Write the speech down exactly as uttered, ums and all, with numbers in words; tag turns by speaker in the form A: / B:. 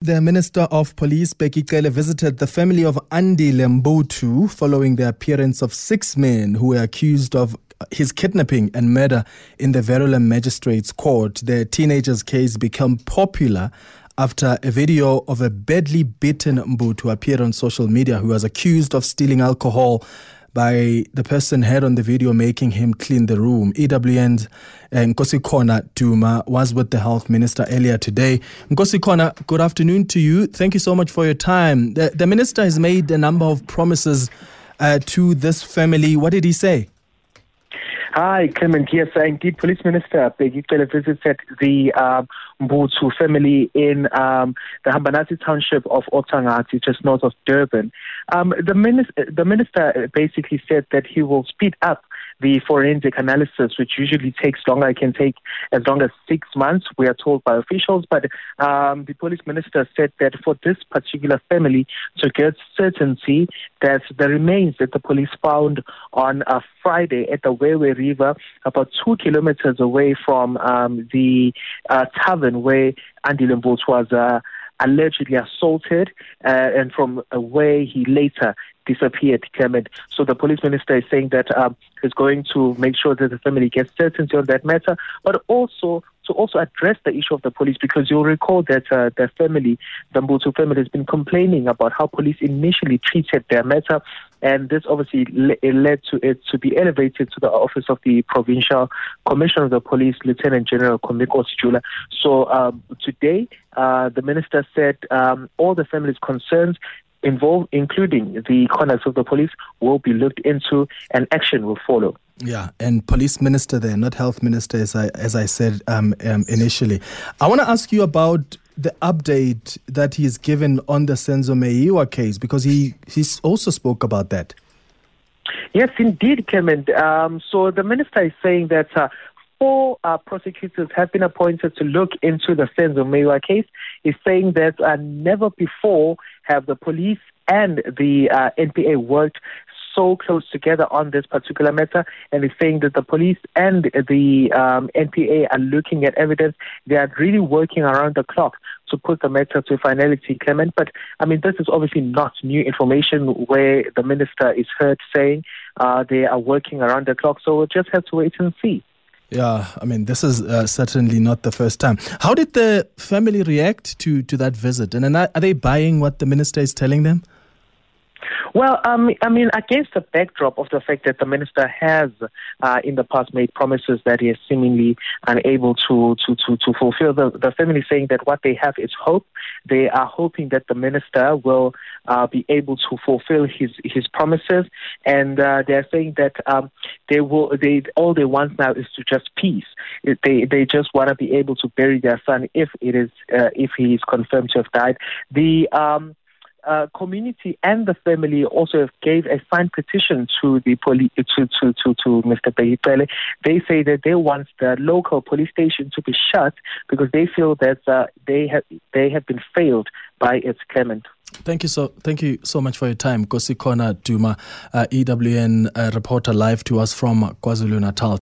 A: The Minister of Police, Bheki Cele, visited the family of Andile Mbutu following the appearance of six men who were accused of his kidnapping and murder in the Verulam Magistrates Court. The teenager's case became popular after a video of a badly beaten Mbutu appeared on social media, who was accused of stealing alcohol by the person heard on the video making him clean the room. E W N's uh, Nkosikhona Duma was with the Health Minister earlier today. Nkosikhona, good afternoon to you. Thank you so much for your time. The, the Minister has made a number of promises uh, to this family. What did he say?
B: Hi, Clement. Yes, indeed, Police Minister Bheki Cele visited the um, Mbutu family in um, the Hambanati township of Otangati, just north of Durban. Um, the, minister, the minister basically said that he will speed up the forensic analysis, which usually takes longer. It can take as long as six months, we are told by officials. But um, the police minister said that for this particular family to get certainty that the remains that the police found on a Friday at the Wewe River, about two kilometers away from um, the uh, tavern where Andile Mbutu was uh, allegedly assaulted, uh, and from where he later disappeared, Clement. So the police minister is saying that um, he's going to make sure that the family gets certainty on that matter, but also to also address the issue of the police, because you'll recall that uh, the family, the Mbutu family, has been complaining about how police initially treated their matter, and this obviously le- led to it to be elevated to the office of the Provincial Commissioner of the Police, Lieutenant General Komiko Sijula. So um, today, uh, the minister said um, all the family's concerns involved, including the conduct of the police, will be looked into and action will follow.
A: Yeah, and police minister there, not health minister, as I, as I said um, um, initially. I want to ask you about the update that he's given on the Senzo Meyiwa case, because he he's also spoke about that.
B: Yes, indeed, Clement. Um, so the minister is saying that uh, four uh, prosecutors have been appointed to look into the Senzo Meyiwa case. He's saying that uh, never before have the police and the uh, N P A worked so close together on this particular matter, and he's saying that the police and the um, N P A are looking at evidence. They are really working around the clock to put the matter to finality, Clement. But, I mean, this is obviously not new information where the minister is heard saying uh, they are working around the clock, so we'll just have to wait and see.
A: Yeah, I mean, this is uh, certainly not the first time. How did the family react to, to that visit? And then are they buying what the minister is telling them?
B: Well, um, I mean, against the backdrop of the fact that the minister has uh, in the past made promises that he is seemingly unable to to, to, to fulfill, the, the family saying that what they have is hope. They are hoping that the minister will uh, be able to fulfill his, his promises, and uh, they are saying that um, they will. They all they want now is to just peace. They they just want to be able to bury their son if it is uh, if he is confirmed to have died. The um, Uh, community and the family also gave a signed petition to the police to, to, to, to Mister Bheki Cele. They say that they want the local police station to be shut because they feel that uh, they have they have been failed by its Clement.
A: Thank you so thank you so much for your time, Nkosikhona Duma, uh, E W N uh, reporter live to us from KwaZulu-Natal.